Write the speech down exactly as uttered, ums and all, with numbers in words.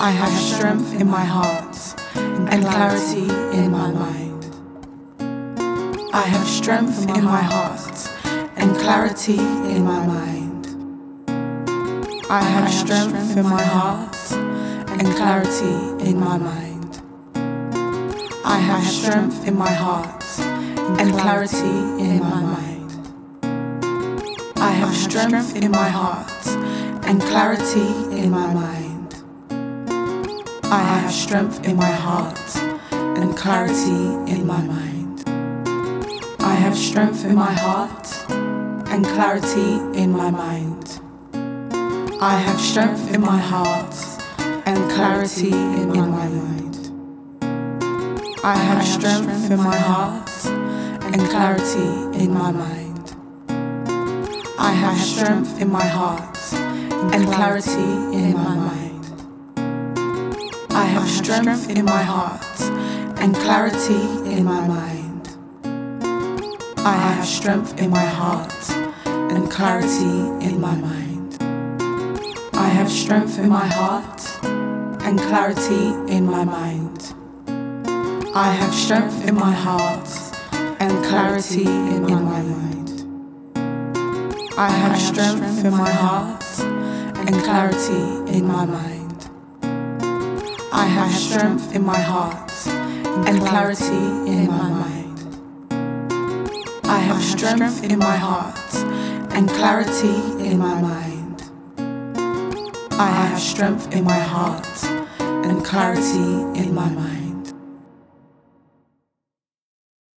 I have strength in my heart and clarity in my mind. I have strength in my heart and clarity in my mind. I have strength in my heart and clarity in my mind. I have strength in my heart and clarity in my mind. I have strength in my heart and clarity in my mind. I have strength in my heart and clarity in my mind. I have strength in my heart and clarity in my mind. I have strength in my heart and clarity in my mind. I have strength in my heart and clarity in my mind. I have strength in my heart and clarity in my mind. I have strength in my heart and clarity in my mind. I have strength in my heart and clarity in my mind. I have strength in my heart and clarity in my mind. I have strength in my heart and clarity in my mind. I have strength in my heart and clarity in my mind. I have strength in my heart and clarity in my mind. I have strength in my heart and clarity in my mind. I have strength in my heart and clarity in my mind.